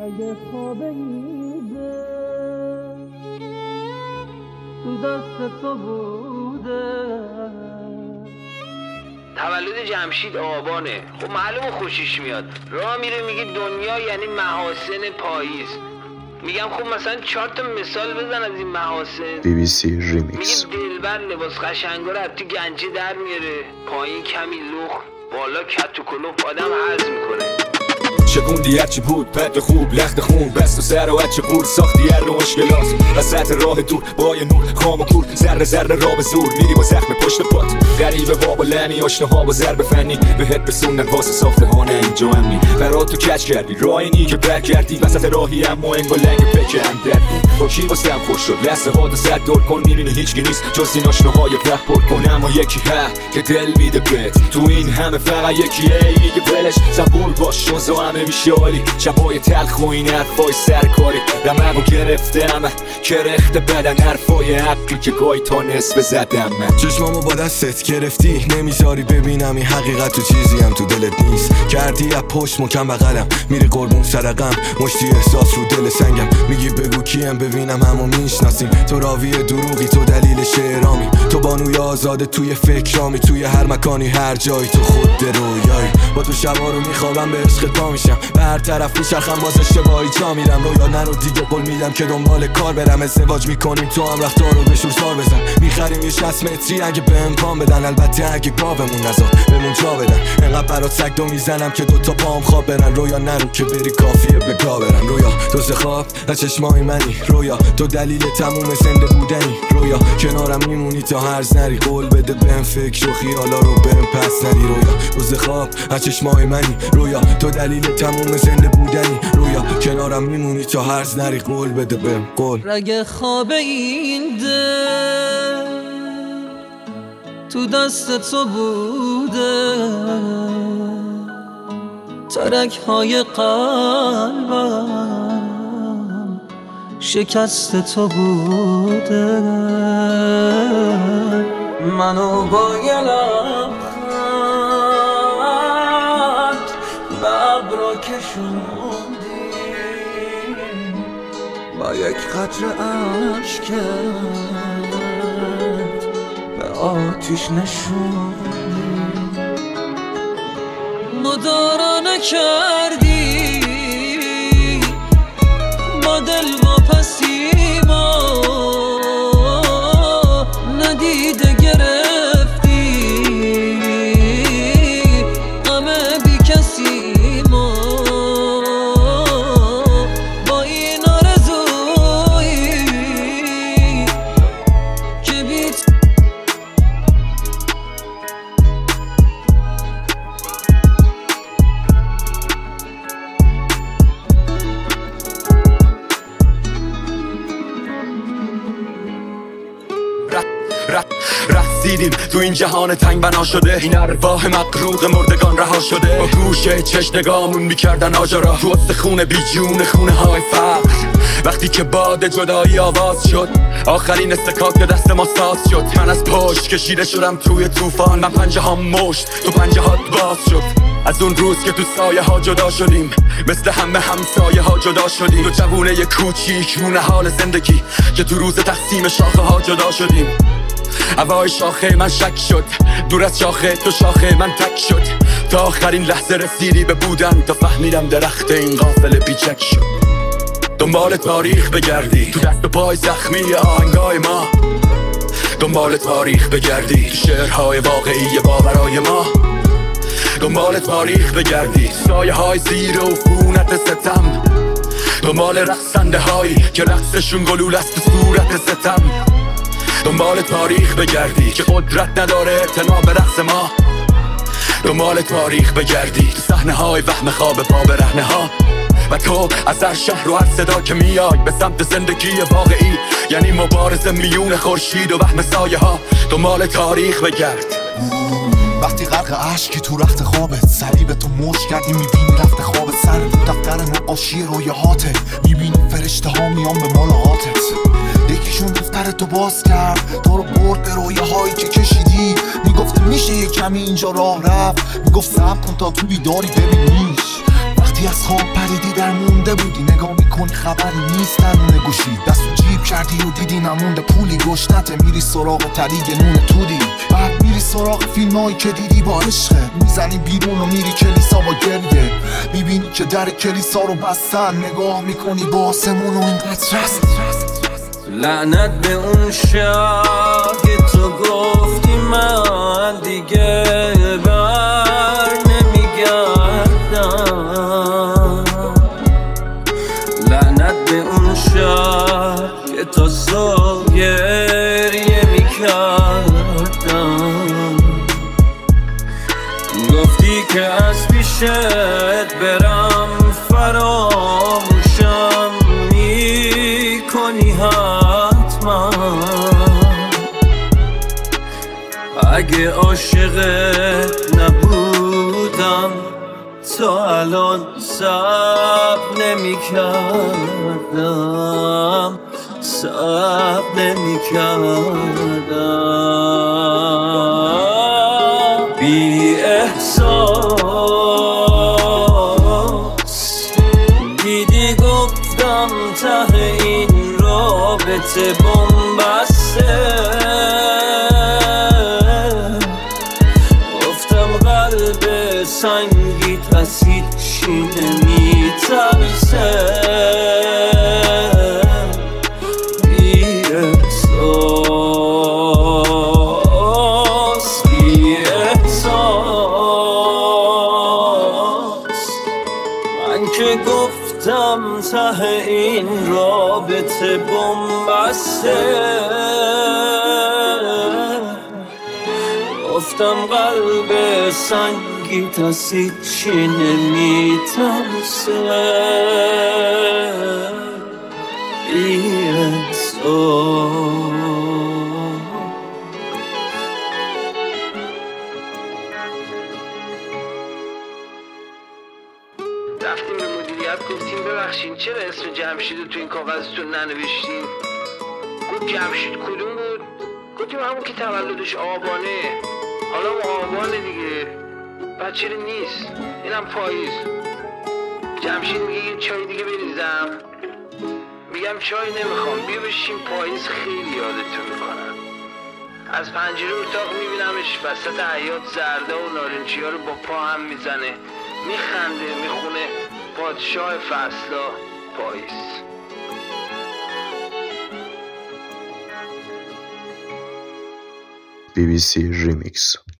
اگه خوابیده تو دست تو بوده. تولد جمشید آبانه، خب معلومه خوشش میاد. راه میره میگه دنیا یعنی محاسن پاییز. میگم خب مثلا 4 تا مثال بزن از این محاسن. BBC ریمیکس. میگه دلبر لباس قشنگا رو تو گنجه در میاره، پایین کمی لخ، بالا کت و کلوف آدم هرز میکنه. شکوندی هرچی بود پد خوب لخت خون بست و سر و هرچی بود ساختی هر رو مشکلات وسط راه دور با یه نور خام و کور ذره ذره را به زور میری با زخم پشت پات غریبه ها با لعنی آشناها با ضرب فنی بهت رسوندن واسه ساختمان اینجا امنی برات تو کج کردی راه اینی که برگردی وسط راهی اما انگار لنگ بکن دردی با کی واسه هم خوش شد لحظه ها دو صد دور کن میبینی هیچ کی نیست جز این آشناهای ره پر کن اما یکی که دل میده بهت تو این همه فقط یکیه میگه ولش صبور باش شوزا همه میشه عالی شبای تلخ و این حرفای سرکاری دماغو گرفتم کرخت بدن حرفای حقی که گاهی تا نصف زدم چشمامو با دستت گرفتی نمیذاری ببینم این حقیقت تو چیزی هم تو دلت نیست کردی از پشت مکم بغلم میری قربون سرقم مشتی احساس رو دل سنگم میگی بگو کیم ببینم همو میشناسیم تو راوی دروغی تو دلیل شعرامی تو بانوی آزاده توی فکرامی توی هر مکانی هر جایی تو خود رویایی با تو شبا رو میخوابم به عشق پا میشم به هر طرف میچرخم باز اشتباهی جا میرم رویا نرو دیگه قول میدم که دنبال کار برم ازدواج میکنیم تو هم رفتار رو به شورسار بزن میخریم یه 60 متری اگه به امکان بدن البته اگه گاومون نزار بمون جا بدن انقدر برات سگ دو میزنم که دوتا پام خواب برن رویا نرو که بری کافیه به گا برم رویا تو خواب نه چشمای منی رویا تو دلیل تموم زنده بودنی رویا کنارم میمونی تا هرز نری قول بده بهم فکر و خیالا رو بهم پس نری رویا تو خواب نه چشمای منی رویا تو دلیل تموم زنده بودنی رویا کنارم میمونی تا هرز نری قول بده بهم قول رگ خواب این دل تو دست تو بوده ترک های قلبم شکست تو بوده منو با یه لبخند به ابرا کشوندی با یک قطره اشکت به آتیش نشوندی مدارا نکردی با دل واپسیما ندیده گرفتی همه بی کسی ما با این آرزویی که بیت رسیدیم تو این جهان تنگ بنا شده این ارواح مقروق مردگان رها شده با گوشه چشم نگامون میکردن آجارا تو استخون بی جون خونه های فقر وقتی که باد جدایی آواز شد آخرین استکاک دست ما ساز شد من از پشت کشیده شدم توی طوفان من پنجه ها مشت تو پنجه هات باز شد از اون روز که تو سایه ها جدا شدیم مثل همه همسایه ها جدا شدیم تو جوونه ی کوچیک رونه حال زندگی که تو روز تقسیم شاخه ها جدا شدیم هوای شاخه من شک شد دور از شاخه تو شاخه من تک شد تا آخرین لحظه رسیدی به بودن تا فهمیدم درخت این غافل بیچک شد دنبال تاریخ بگردی تو دست و پای زخمی آهنگای ما دنبال تاریخ بگردی تو شعرهای واقعی باورای ما دنبال تاریخ بگردی سایه های زیر و فونت ستم دنبال رقصنده هایی که رقصشون گلول است تو صورت ستم دنبال تاریخ بگردی که قدرت نداره اعتنا به رقص ما دنبال تاریخ بگردی تو صحنه های وهم خواب پا به رهنه ها و تو از هر شهر و هر صدا که میای به سمت زندگی واقعی یعنی مبارزه میون خورشید و وهم سایه ها دنبال تاریخ بگرد وقتی غرق عشقی تو رخت خوابت صلیب تو مشت کردی میبینی رفت خوابت سر تو دفتر نقاشی رویاهاته میبینی فرشته ها میان به ملاقاتت یکیشون دفتر تو باز کرد تو رو برد به رویاهایی که کشیدی میگفت میشه یه کمی اینجا راه رفت میگفت صبر کن تا تو بیداری ببینیش وقتی وقتی از خواب پریدی در مونده بودی، نگاه میکنی خبری نیست درون گوشی، دستو جیب کردی و دیدی نمونده پولی، گشنته میری سراغ تریگ نون تودی، بعد میری سراغ فیلمایی که دیدی با عشقت، میزنی بیرون و میری کلیسا با گریه، میبینی که در کلیسا رو بستن، نگاه میکنی با آسمون و اینقدر رست. لعنت به اون شب که تو گفتی من دیگه بر نمیگردم، لعنت به اون شب که تا صبح گریه میکردم، گفتی که از پیشت برم فراموشم میکنی حتما، اگه عاشقت نبودم تا الان صبر نمیکردم، صبر نمیکردم. بی احساس دیدی گفتم ته این رابطه بن‌بسته، گفتم قلب سنگیت از هیچی نمیترسه. بی احساس، بی احساس، من که گفتم ته این رابطه بن‌بسته، گفتم قلب سنگیت از هیچی نمیترسه. بی احساس. رفتیم به مدیریت گفتیم ببخشید چرا اسم جمشید رو تو این کاغذتون ننوشتین؟ گفت جمشید کدوم بود؟ گفتیم همون که تولدش آبانه. حالا آبانه دیگه، بعد چرا نیست؟ اینم پاییز. جمشید میگه یه چای دیگه بریزم، میگم چای نمیخوام، بیا بشین پاییز خیلی یادتون میکنم. از پنجره اتاق میبینمش وسط حیاط زرده و نارنجی ها رو با پا هم میزنه، میخنده، میخونه پادشاه فصلا پاییز. BBC Remix